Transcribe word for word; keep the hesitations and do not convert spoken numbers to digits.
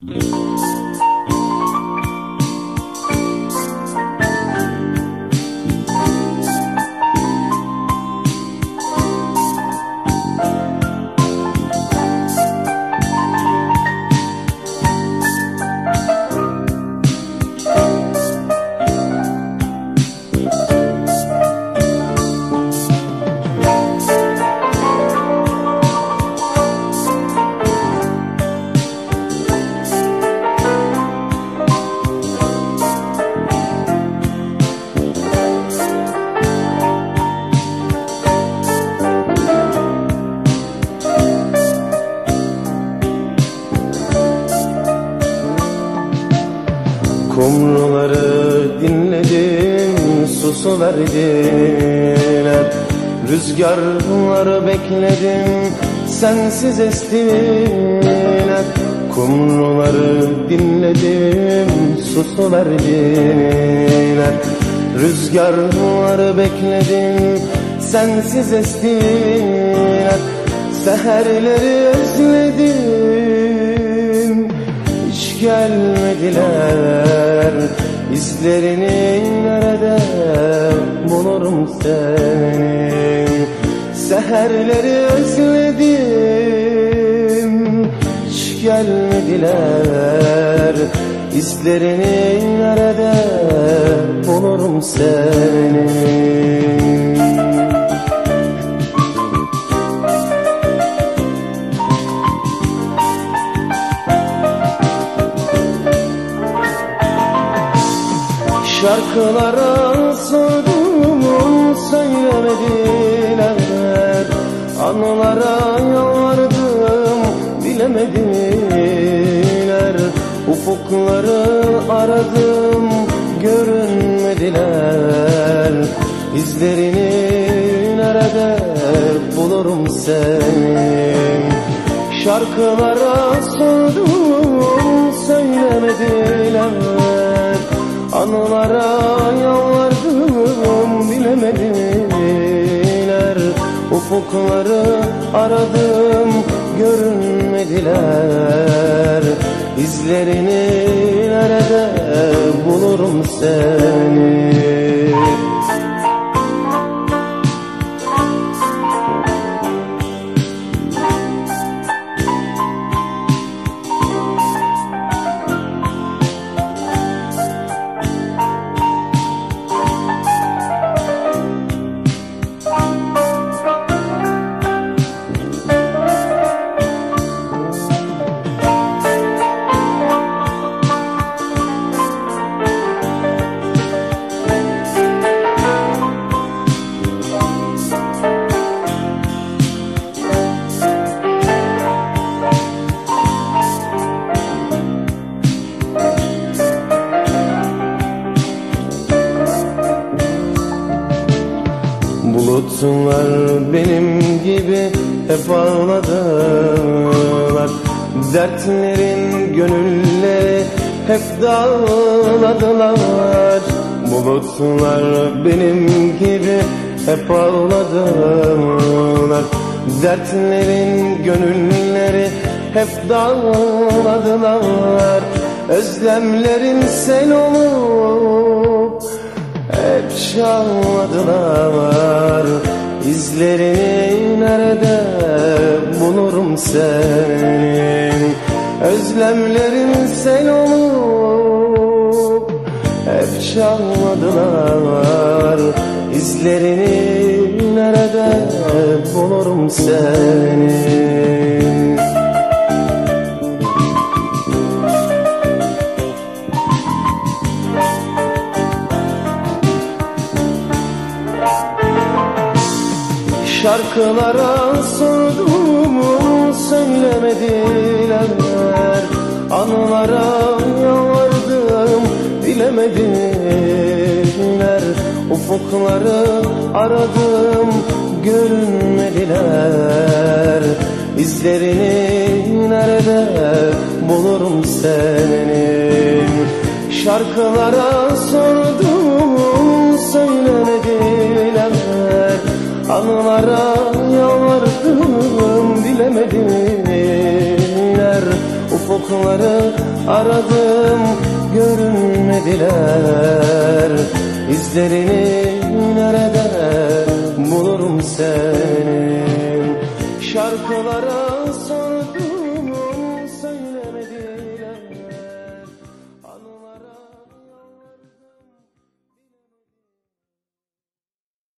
Kumruları dinledim, susu verdiler. Rüzgarları bekledim, sensiz estiler. Kumruları dinledim, susu verdiler. Rüzgarları bekledim, sensiz estiler. Seherleri özledim, hiç gelmediler. İzlerini nerede bulurum senin? Seherleri özledim, hiç gelmediler. İzlerini nerede bulurum senin? Şarkılara sordum, söylemediler. Anılara yalvardım, bilemediler. Ufukları aradım, görünmediler. İzlerini nerede bulurum senin? Şarkılara sordum, söylemediler. Anılara yalvardım, bilemediler. Ufukları aradım, görünmediler. İzlerini nerede bulurum seni? Bulutlar benim gibi hep ağladılar. Dertlerin gönülleri hep dağladılar. Bulutlar benim gibi hep ağladılar. Dertlerin gönülleri hep dağladılar. Özlemlerin sel olup hep çalmadılar. İzlerini nerede bulurum senin? Özlemlerin sel olup hep çalmadılar. İzlerini nerede bulurum senin? Şarkılara sordum, söylemediler. Anılara yalvardım, bilemediler. Ufukları aradım, görünmediler. İzlerini nerede bulurum senin? Şarkılara sordum, söylemediler. Anılara yalvardım, bilemediler. Ufuklar Yolları aradım görünmediler. İzlerini nerede bulurum senin? Şarkılara